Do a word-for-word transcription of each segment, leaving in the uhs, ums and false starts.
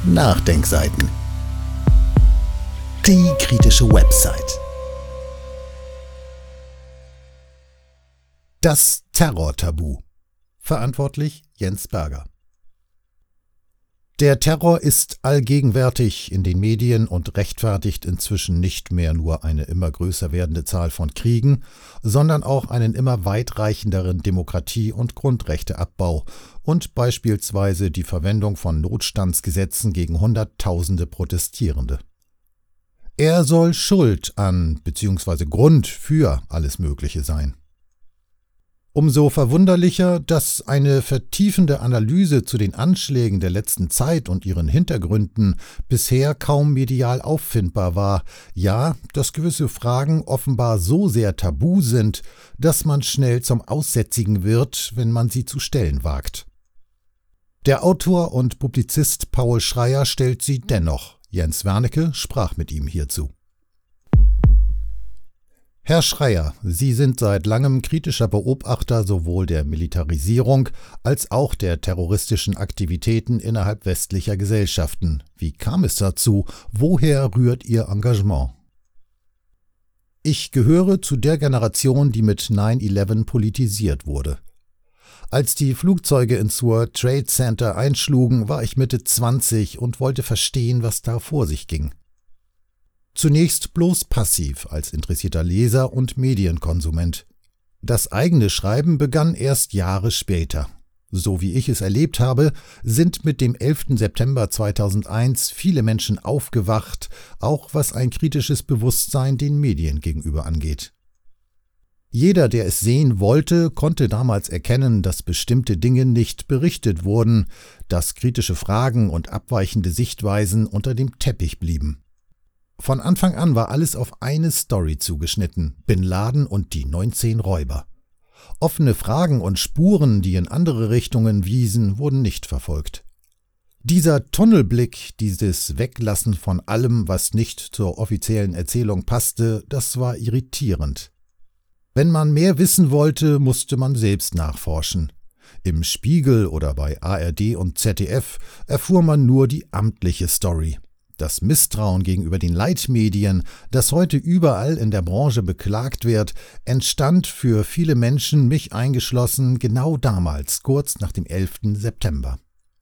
Nachdenkseiten. Die kritische Website. Das Terrortabu. Verantwortlich Jens Berger. Der Terror ist allgegenwärtig in den Medien und rechtfertigt inzwischen nicht mehr nur eine immer größer werdende Zahl von Kriegen, sondern auch einen immer weitreichenderen Demokratie- und Grundrechteabbau und beispielsweise die Verwendung von Notstandsgesetzen gegen Hunderttausende Protestierende. Er soll Schuld an bzw. Grund für alles Mögliche sein. Umso verwunderlicher, dass eine vertiefende Analyse zu den Anschlägen der letzten Zeit und ihren Hintergründen bisher kaum medial auffindbar war, ja, dass gewisse Fragen offenbar so sehr tabu sind, dass man schnell zum Aussätzigen wird, wenn man sie zu stellen wagt. Der Autor und Publizist Paul Schreyer stellt sie dennoch. Jens Wernicke sprach mit ihm hierzu. Herr Schreyer, Sie sind seit langem kritischer Beobachter sowohl der Militarisierung als auch der terroristischen Aktivitäten innerhalb westlicher Gesellschaften. Wie kam es dazu? Woher rührt Ihr Engagement? Ich gehöre zu der Generation, die mit neun elf politisiert wurde. Als die Flugzeuge ins World Trade Center einschlugen, war ich Mitte zwanzig und wollte verstehen, was da vor sich ging. Zunächst bloß passiv als interessierter Leser und Medienkonsument. Das eigene Schreiben begann erst Jahre später. So wie ich es erlebt habe, sind mit dem elften September zweitausendeins viele Menschen aufgewacht, auch was ein kritisches Bewusstsein den Medien gegenüber angeht. Jeder, der es sehen wollte, konnte damals erkennen, dass bestimmte Dinge nicht berichtet wurden, dass kritische Fragen und abweichende Sichtweisen unter dem Teppich blieben. Von Anfang an war alles auf eine Story zugeschnitten: Bin Laden und die neunzehn Räuber. Offene Fragen und Spuren, die in andere Richtungen wiesen, wurden nicht verfolgt. Dieser Tunnelblick, dieses Weglassen von allem, was nicht zur offiziellen Erzählung passte, das war irritierend. Wenn man mehr wissen wollte, musste man selbst nachforschen. Im Spiegel oder bei A R D und Z D F erfuhr man nur die amtliche Story. Das Misstrauen gegenüber den Leitmedien, das heute überall in der Branche beklagt wird, entstand für viele Menschen, mich eingeschlossen, genau damals, kurz nach dem elften September.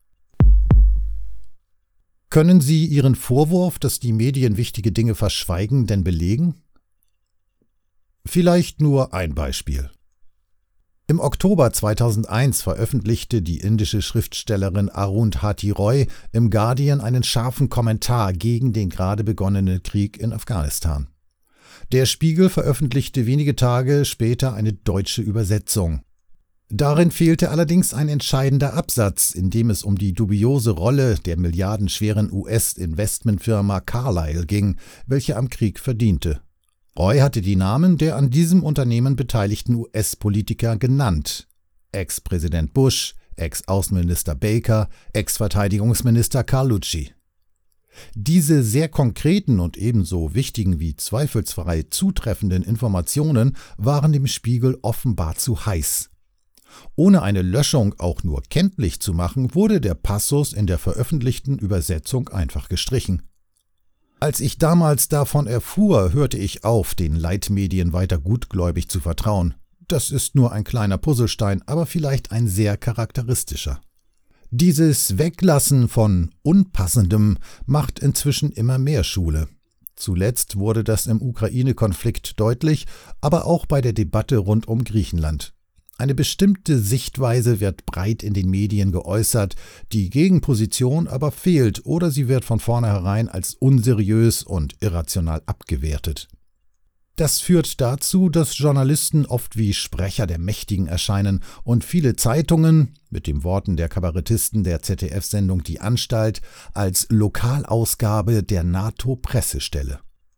Können Sie Ihren Vorwurf, dass die Medien wichtige Dinge verschweigen, denn belegen? Vielleicht nur ein Beispiel. Im Oktober zweitausendeins veröffentlichte die indische Schriftstellerin Arundhati Roy im Guardian einen scharfen Kommentar gegen den gerade begonnenen Krieg in Afghanistan. Der Spiegel veröffentlichte wenige Tage später eine deutsche Übersetzung. Darin fehlte allerdings ein entscheidender Absatz, in dem es um die dubiose Rolle der milliardenschweren U S-Investmentfirma Carlyle ging, welche am Krieg verdiente. Roy hatte die Namen der an diesem Unternehmen beteiligten U S-Politiker genannt: Ex-Präsident Bush, Ex-Außenminister Baker, Ex-Verteidigungsminister Carlucci. Diese sehr konkreten und ebenso wichtigen wie zweifelsfrei zutreffenden Informationen waren dem Spiegel offenbar zu heiß. Ohne eine Löschung auch nur kenntlich zu machen, wurde der Passus in der veröffentlichten Übersetzung einfach gestrichen. Als ich damals davon erfuhr, hörte ich auf, den Leitmedien weiter gutgläubig zu vertrauen. Das ist nur ein kleiner Puzzlestein, aber vielleicht ein sehr charakteristischer. Dieses Weglassen von Unpassendem macht inzwischen immer mehr Schule. Zuletzt wurde das im Ukraine-Konflikt deutlich, aber auch bei der Debatte rund um Griechenland. Eine bestimmte Sichtweise wird breit in den Medien geäußert, die Gegenposition aber fehlt oder sie wird von vornherein als unseriös und irrational abgewertet. Das führt dazu, dass Journalisten oft wie Sprecher der Mächtigen erscheinen und viele Zeitungen, mit den Worten der Kabarettisten der Z D F-Sendung Die Anstalt, als Lokalausgabe der NATO-Pressestelle.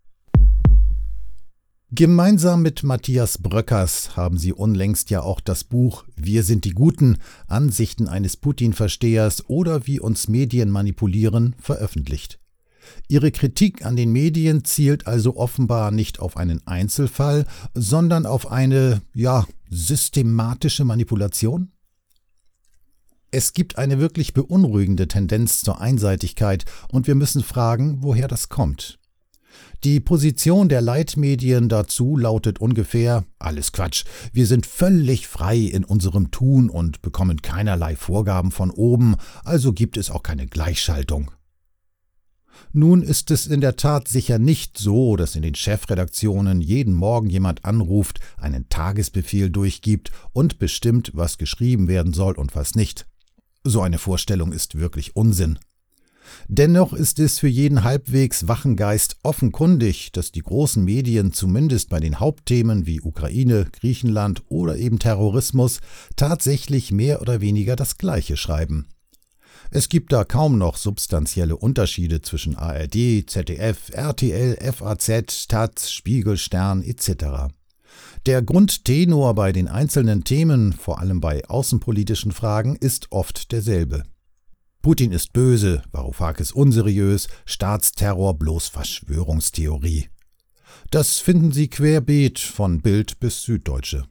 Gemeinsam mit Matthias Bröckers haben sie unlängst ja auch das Buch »Wir sind die Guten – Ansichten eines Putin-Verstehers oder wie uns Medien manipulieren« veröffentlicht. Ihre Kritik an den Medien zielt also offenbar nicht auf einen Einzelfall, sondern auf eine, ja, systematische Manipulation? Es gibt eine wirklich beunruhigende Tendenz zur Einseitigkeit und wir müssen fragen, woher das kommt. Die Position der Leitmedien dazu lautet ungefähr: Alles Quatsch, wir sind völlig frei in unserem Tun und bekommen keinerlei Vorgaben von oben, also gibt es auch keine Gleichschaltung. Nun ist es in der Tat sicher nicht so, dass in den Chefredaktionen jeden Morgen jemand anruft, einen Tagesbefehl durchgibt und bestimmt, was geschrieben werden soll und was nicht. So eine Vorstellung ist wirklich Unsinn. Dennoch ist es für jeden halbwegs wachen Geist offenkundig, dass die großen Medien zumindest bei den Hauptthemen wie Ukraine, Griechenland oder eben Terrorismus tatsächlich mehr oder weniger das Gleiche schreiben. Es gibt da kaum noch substanzielle Unterschiede zwischen A R D, Z D F, R T L, F A Z, Taz, Spiegel, Stern et cetera. Der Grundtenor bei den einzelnen Themen, vor allem bei außenpolitischen Fragen, ist oft derselbe. Putin ist böse, Varoufakis unseriös, Staatsterror bloß Verschwörungstheorie. Das finden Sie querbeet von Bild bis Süddeutsche.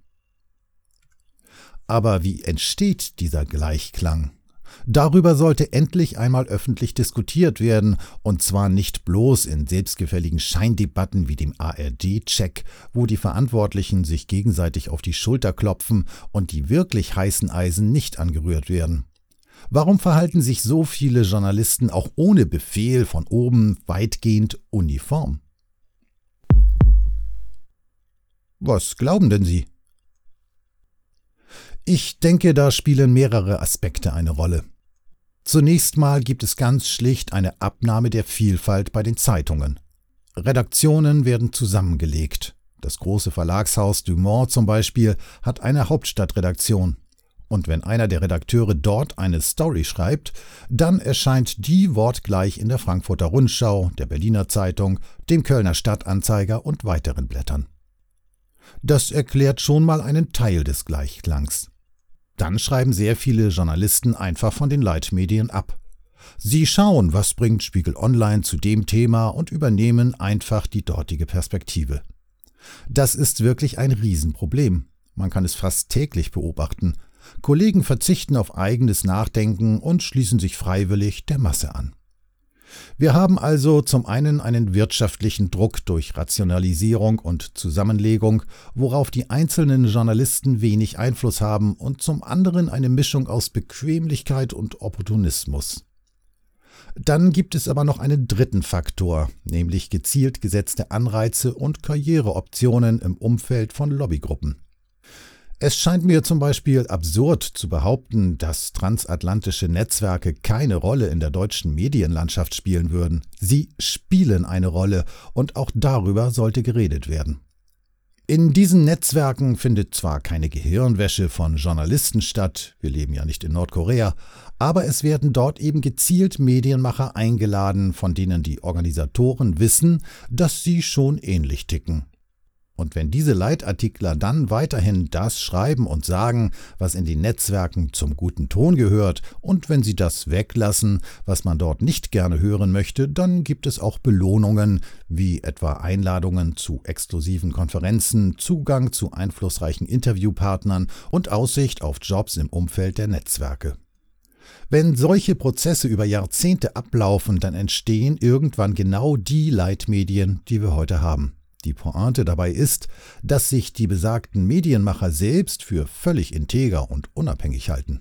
Aber wie entsteht dieser Gleichklang? Darüber sollte endlich einmal öffentlich diskutiert werden, und zwar nicht bloß in selbstgefälligen Scheindebatten wie dem A R D-Check, wo die Verantwortlichen sich gegenseitig auf die Schulter klopfen und die wirklich heißen Eisen nicht angerührt werden. Warum verhalten sich so viele Journalisten auch ohne Befehl von oben weitgehend uniform? Was glauben denn Sie? Ich denke, da spielen mehrere Aspekte eine Rolle. Zunächst mal gibt es ganz schlicht eine Abnahme der Vielfalt bei den Zeitungen. Redaktionen werden zusammengelegt. Das große Verlagshaus Dumont zum Beispiel hat eine Hauptstadtredaktion. Und wenn einer der Redakteure dort eine Story schreibt, dann erscheint die wortgleich in der Frankfurter Rundschau, der Berliner Zeitung, dem Kölner Stadtanzeiger und weiteren Blättern. Das erklärt schon mal einen Teil des Gleichklangs. Dann schreiben sehr viele Journalisten einfach von den Leitmedien ab. Sie schauen, was bringt Spiegel Online zu dem Thema und übernehmen einfach die dortige Perspektive. Das ist wirklich ein Riesenproblem. Man kann es fast täglich beobachten. Kollegen verzichten auf eigenes Nachdenken und schließen sich freiwillig der Masse an. Wir haben also zum einen einen wirtschaftlichen Druck durch Rationalisierung und Zusammenlegung, worauf die einzelnen Journalisten wenig Einfluss haben, und zum anderen eine Mischung aus Bequemlichkeit und Opportunismus. Dann gibt es aber noch einen dritten Faktor, nämlich gezielt gesetzte Anreize und Karriereoptionen im Umfeld von Lobbygruppen. Es scheint mir zum Beispiel absurd zu behaupten, dass transatlantische Netzwerke keine Rolle in der deutschen Medienlandschaft spielen würden. Sie spielen eine Rolle, und auch darüber sollte geredet werden. In diesen Netzwerken findet zwar keine Gehirnwäsche von Journalisten statt, wir leben ja nicht in Nordkorea, aber es werden dort eben gezielt Medienmacher eingeladen, von denen die Organisatoren wissen, dass sie schon ähnlich ticken. Und wenn diese Leitartikler dann weiterhin das schreiben und sagen, was in den Netzwerken zum guten Ton gehört, und wenn sie das weglassen, was man dort nicht gerne hören möchte, dann gibt es auch Belohnungen, wie etwa Einladungen zu exklusiven Konferenzen, Zugang zu einflussreichen Interviewpartnern und Aussicht auf Jobs im Umfeld der Netzwerke. Wenn solche Prozesse über Jahrzehnte ablaufen, dann entstehen irgendwann genau die Leitmedien, die wir heute haben. Die Pointe dabei ist, dass sich die besagten Medienmacher selbst für völlig integer und unabhängig halten.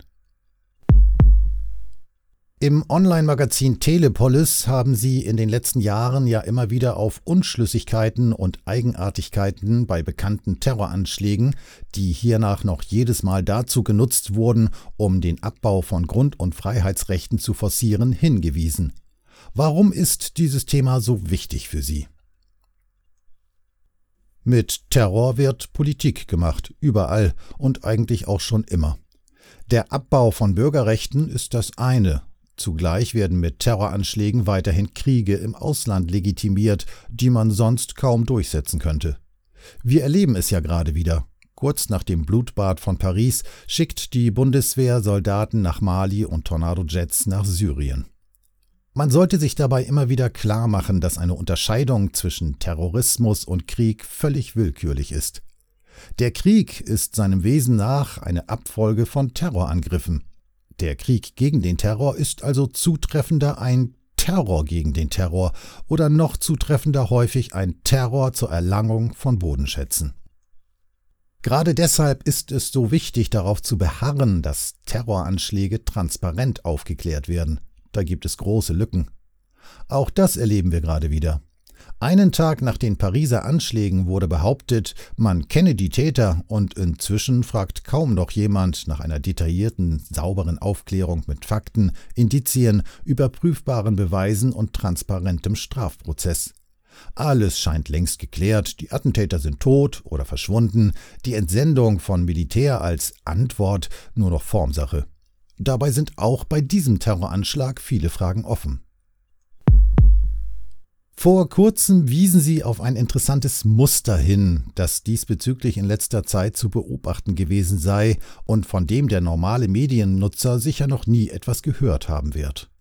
Im Online-Magazin Telepolis haben sie in den letzten Jahren ja immer wieder auf Unschlüssigkeiten und Eigenartigkeiten bei bekannten Terroranschlägen, die hiernach noch jedes Mal dazu genutzt wurden, um den Abbau von Grund- und Freiheitsrechten zu forcieren, hingewiesen. Warum ist dieses Thema so wichtig für Sie? Mit Terror wird Politik gemacht, überall und eigentlich auch schon immer. Der Abbau von Bürgerrechten ist das eine. Zugleich werden mit Terroranschlägen weiterhin Kriege im Ausland legitimiert, die man sonst kaum durchsetzen könnte. Wir erleben es ja gerade wieder. Kurz nach dem Blutbad von Paris schickt die Bundeswehr Soldaten nach Mali und Tornado-Jets nach Syrien. Man sollte sich dabei immer wieder klar machen, dass eine Unterscheidung zwischen Terrorismus und Krieg völlig willkürlich ist. Der Krieg ist seinem Wesen nach eine Abfolge von Terrorangriffen. Der Krieg gegen den Terror ist also zutreffender ein Terror gegen den Terror oder noch zutreffender häufig ein Terror zur Erlangung von Bodenschätzen. Gerade deshalb ist es so wichtig, darauf zu beharren, dass Terroranschläge transparent aufgeklärt werden. Da gibt es große Lücken. Auch das erleben wir gerade wieder. Einen Tag nach den Pariser Anschlägen wurde behauptet, man kenne die Täter, und inzwischen fragt kaum noch jemand nach einer detaillierten, sauberen Aufklärung mit Fakten, Indizien, überprüfbaren Beweisen und transparentem Strafprozess. Alles scheint längst geklärt, die Attentäter sind tot oder verschwunden, die Entsendung von Militär als Antwort nur noch Formsache. Dabei sind auch bei diesem Terroranschlag viele Fragen offen. Vor kurzem wiesen Sie auf ein interessantes Muster hin, das diesbezüglich in letzter Zeit zu beobachten gewesen sei und von dem der normale Mediennutzer sicher noch nie etwas gehört haben wird.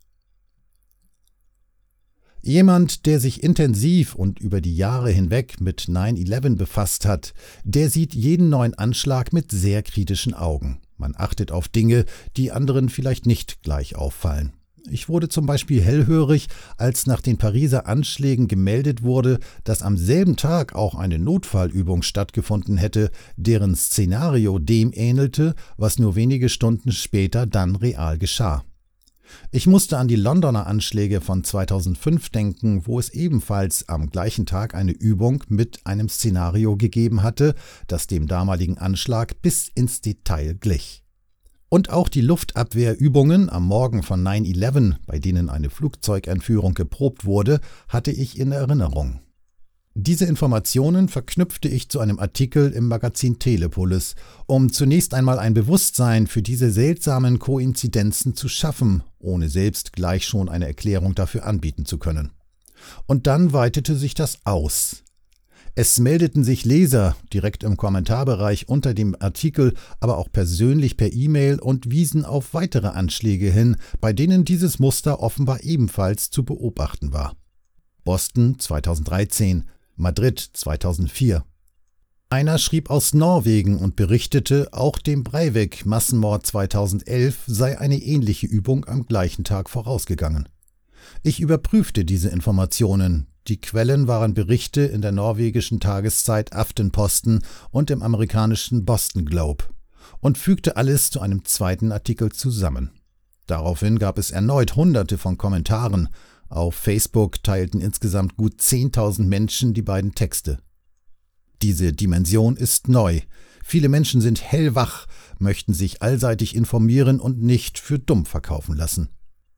Jemand, der sich intensiv und über die Jahre hinweg mit neun elf befasst hat, der sieht jeden neuen Anschlag mit sehr kritischen Augen. Man achtet auf Dinge, die anderen vielleicht nicht gleich auffallen. Ich wurde zum Beispiel hellhörig, als nach den Pariser Anschlägen gemeldet wurde, dass am selben Tag auch eine Notfallübung stattgefunden hätte, deren Szenario dem ähnelte, was nur wenige Stunden später dann real geschah. Ich musste an die Londoner Anschläge von zweitausendfünf denken, wo es ebenfalls am gleichen Tag eine Übung mit einem Szenario gegeben hatte, das dem damaligen Anschlag bis ins Detail glich. Und auch die Luftabwehrübungen am Morgen von neun elf, bei denen eine Flugzeugentführung geprobt wurde, hatte ich in Erinnerung. Diese Informationen verknüpfte ich zu einem Artikel im Magazin Telepolis, um zunächst einmal ein Bewusstsein für diese seltsamen Koinzidenzen zu schaffen, ohne selbst gleich schon eine Erklärung dafür anbieten zu können. Und dann weitete sich das aus. Es meldeten sich Leser direkt im Kommentarbereich unter dem Artikel, aber auch persönlich per E-Mail und wiesen auf weitere Anschläge hin, bei denen dieses Muster offenbar ebenfalls zu beobachten war. Boston zweitausenddreizehn, Madrid zweitausendvier. Einer schrieb aus Norwegen und berichtete, auch dem Breivik-Massenmord zweitausendelf sei eine ähnliche Übung am gleichen Tag vorausgegangen. Ich überprüfte diese Informationen. Die Quellen waren Berichte in der norwegischen Tageszeit Aftenposten und im amerikanischen Boston Globe und fügte alles zu einem zweiten Artikel zusammen. Daraufhin gab es erneut Hunderte von Kommentaren. Auf Facebook teilten insgesamt gut zehntausend Menschen die beiden Texte. Diese Dimension ist neu. Viele Menschen sind hellwach, möchten sich allseitig informieren und nicht für dumm verkaufen lassen.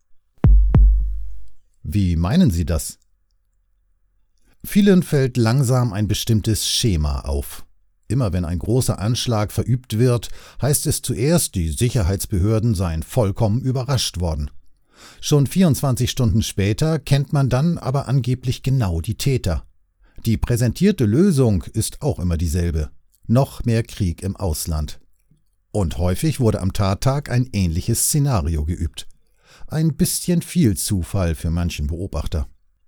Wie meinen Sie das? Vielen fällt langsam ein bestimmtes Schema auf. Immer wenn ein großer Anschlag verübt wird, heißt es zuerst, die Sicherheitsbehörden seien vollkommen überrascht worden. Schon vierundzwanzig Stunden später kennt man dann aber angeblich genau die Täter. Die präsentierte Lösung ist auch immer dieselbe: noch mehr Krieg im Ausland. Und häufig wurde am Tattag ein ähnliches Szenario geübt. Ein bisschen viel Zufall für manchen Beobachter.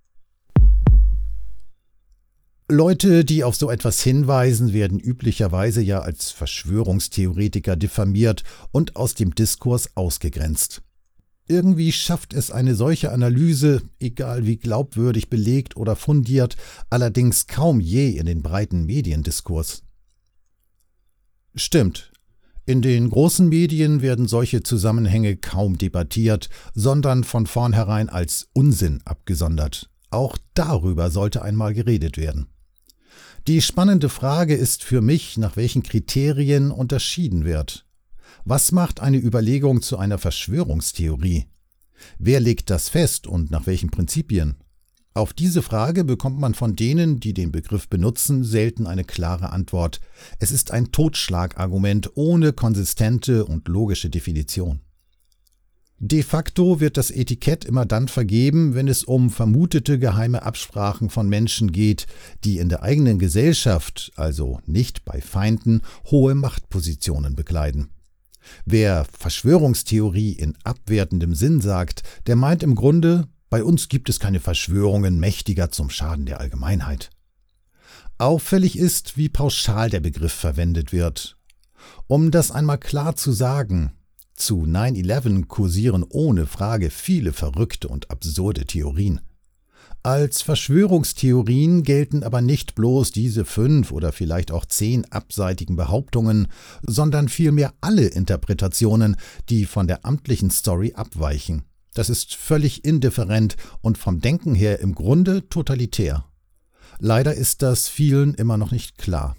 Leute, die auf so etwas hinweisen, werden üblicherweise ja als Verschwörungstheoretiker diffamiert und aus dem Diskurs ausgegrenzt. Irgendwie schafft es eine solche Analyse, egal wie glaubwürdig belegt oder fundiert, allerdings kaum je in den breiten Mediendiskurs. Stimmt. In den großen Medien werden solche Zusammenhänge kaum debattiert, sondern von vornherein als Unsinn abgesondert. Auch darüber sollte einmal geredet werden. Die spannende Frage ist für mich, nach welchen Kriterien unterschieden wird. Was macht eine Überlegung zu einer Verschwörungstheorie? Wer legt das fest und nach welchen Prinzipien? Auf diese Frage bekommt man von denen, die den Begriff benutzen, selten eine klare Antwort. Es ist ein Totschlagargument ohne konsistente und logische Definition. De facto wird das Etikett immer dann vergeben, wenn es um vermutete geheime Absprachen von Menschen geht, die in der eigenen Gesellschaft, also nicht bei Feinden, hohe Machtpositionen bekleiden. Wer Verschwörungstheorie in abwertendem Sinn sagt, der meint im Grunde, bei uns gibt es keine Verschwörungen Mächtiger zum Schaden der Allgemeinheit. Auffällig ist, wie pauschal der Begriff verwendet wird. Um das einmal klar zu sagen: Zu nine eleven kursieren ohne Frage viele verrückte und absurde Theorien. Als Verschwörungstheorien gelten aber nicht bloß diese fünf oder vielleicht auch zehn abseitigen Behauptungen, sondern vielmehr alle Interpretationen, die von der amtlichen Story abweichen. Das ist völlig indifferent und vom Denken her im Grunde totalitär. Leider ist das vielen immer noch nicht klar.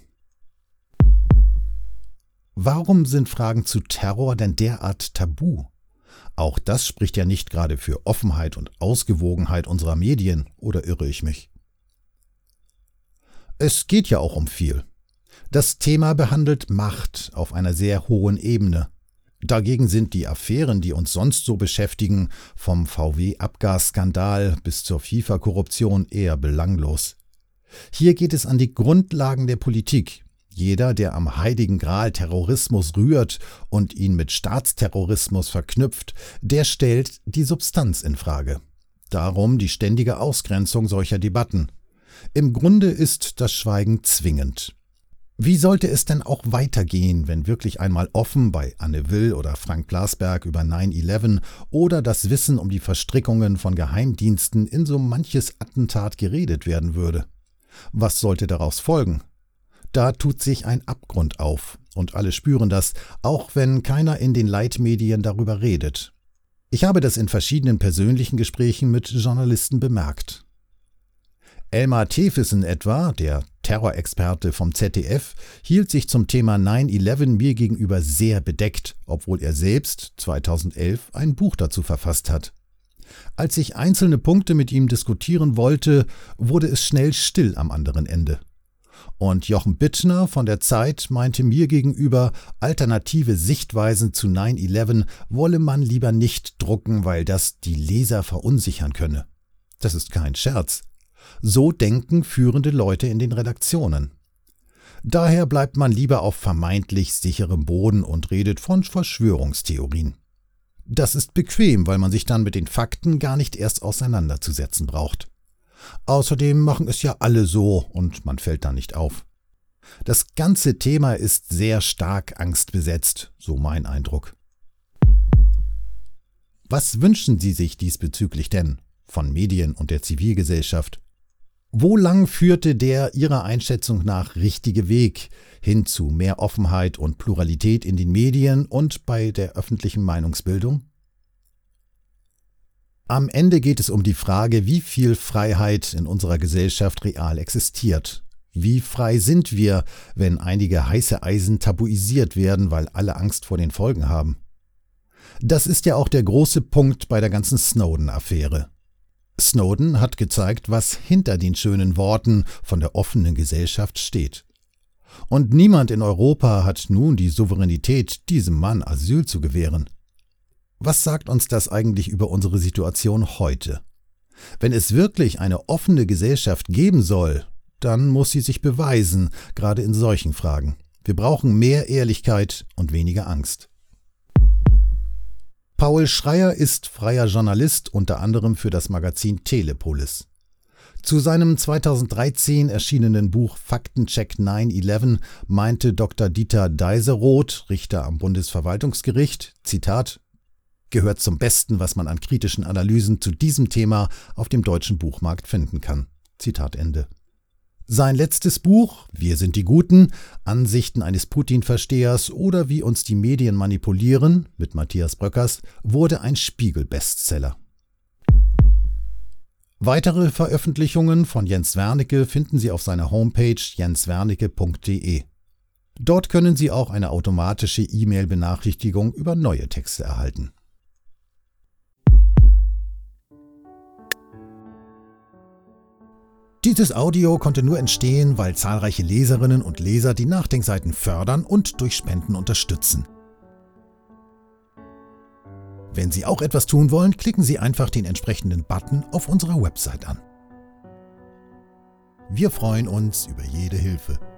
Warum sind Fragen zu Terror denn derart tabu? Auch das spricht ja nicht gerade für Offenheit und Ausgewogenheit unserer Medien, oder irre ich mich? Es geht ja auch um viel. Das Thema behandelt Macht auf einer sehr hohen Ebene. Dagegen sind die Affären, die uns sonst so beschäftigen, vom V W-Abgasskandal bis zur FIFA-Korruption eher belanglos. Hier geht es an die Grundlagen der Politik. Jeder, der am heiligen Gral Terrorismus rührt und ihn mit Staatsterrorismus verknüpft, der stellt die Substanz in Frage. Darum die ständige Ausgrenzung solcher Debatten. Im Grunde ist das Schweigen zwingend. Wie sollte es denn auch weitergehen, wenn wirklich einmal offen bei Anne Will oder Frank Blasberg über nine eleven oder das Wissen um die Verstrickungen von Geheimdiensten in so manches Attentat geredet werden würde? Was sollte daraus folgen? Da tut sich ein Abgrund auf, und alle spüren das, auch wenn keiner in den Leitmedien darüber redet. Ich habe das in verschiedenen persönlichen Gesprächen mit Journalisten bemerkt. Elmar Thewissen etwa, der Terrorexperte vom Z D F, hielt sich zum Thema nine eleven mir gegenüber sehr bedeckt, obwohl er selbst zweitausendelf ein Buch dazu verfasst hat. Als ich einzelne Punkte mit ihm diskutieren wollte, wurde es schnell still am anderen Ende. Und Jochen Bittner von der Zeit meinte mir gegenüber, alternative Sichtweisen zu nine eleven wolle man lieber nicht drucken, weil das die Leser verunsichern könne. Das ist kein Scherz. So denken führende Leute in den Redaktionen. Daher bleibt man lieber auf vermeintlich sicherem Boden und redet von Verschwörungstheorien. Das ist bequem, weil man sich dann mit den Fakten gar nicht erst auseinanderzusetzen braucht. Außerdem machen es ja alle so und man fällt da nicht auf. Das ganze Thema ist sehr stark angstbesetzt, so mein Eindruck. Was wünschen Sie sich diesbezüglich denn von Medien und der Zivilgesellschaft? Wo lang führte der Ihrer Einschätzung nach richtige Weg hin zu mehr Offenheit und Pluralität in den Medien und bei der öffentlichen Meinungsbildung? Am Ende geht es um die Frage, wie viel Freiheit in unserer Gesellschaft real existiert. Wie frei sind wir, wenn einige heiße Eisen tabuisiert werden, weil alle Angst vor den Folgen haben? Das ist ja auch der große Punkt bei der ganzen Snowden-Affäre. Snowden hat gezeigt, was hinter den schönen Worten von der offenen Gesellschaft steht. Und niemand in Europa hat nun die Souveränität, diesem Mann Asyl zu gewähren. Was sagt uns das eigentlich über unsere Situation heute? Wenn es wirklich eine offene Gesellschaft geben soll, dann muss sie sich beweisen, gerade in solchen Fragen. Wir brauchen mehr Ehrlichkeit und weniger Angst. Paul Schreyer ist freier Journalist, unter anderem für das Magazin Telepolis. Zu seinem zweitausenddreizehn erschienenen Buch Faktencheck nine eleven meinte Doktor Dieter Deiseroth, Richter am Bundesverwaltungsgericht, Zitat, gehört zum Besten, was man an kritischen Analysen zu diesem Thema auf dem deutschen Buchmarkt finden kann. Zitat Ende. Sein letztes Buch, Wir sind die Guten, Ansichten eines Putin-Verstehers oder wie uns die Medien manipulieren, mit Matthias Bröckers, wurde ein Spiegel-Bestseller. Weitere Veröffentlichungen von Jens Wernicke finden Sie auf seiner Homepage jens wernicke punkt de. Dort können Sie auch eine automatische E-Mail-Benachrichtigung über neue Texte erhalten. Dieses Audio konnte nur entstehen, weil zahlreiche Leserinnen und Leser die Nachdenkseiten fördern und durch Spenden unterstützen. Wenn Sie auch etwas tun wollen, klicken Sie einfach den entsprechenden Button auf unserer Website an. Wir freuen uns über jede Hilfe.